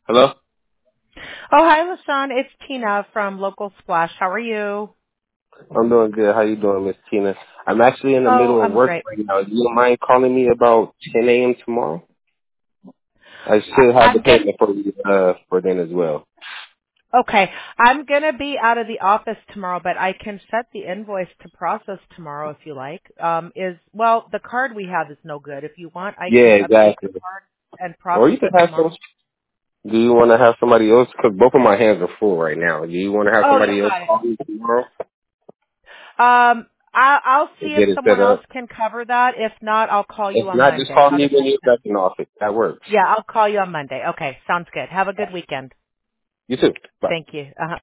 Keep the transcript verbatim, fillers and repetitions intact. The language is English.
Hello? Oh, hi, LaShawn. It's Tina from Local Splash. How are you? I'm doing good. How you doing, Miss Tina? I'm actually in the Oh, middle of I'm work great. right now. Do you mind calling me about ten a.m. tomorrow? I should I, have the I'm good. payment for you uh, for then as well. Okay. I'm going to be out of the office tomorrow, but I can set the invoice to process tomorrow if you like. Um, is, well, the card we have is no good. If you want, I can Yeah, update the exactly. card and Or process you could it have some. tomorrow. Do you want to have somebody else? Because both of my hands are full right now. Do you want to have Oh, you somebody else got it. call me tomorrow Um, I, I'll to see if get it set someone else up? can cover that. If not, I'll call you If on not, just Monday. call How me does when that you're sound? back in the office. That works. Yeah, I'll call you on Monday. Okay, sounds good. Have a good weekend. You too. Bye. Thank you. Uh-huh.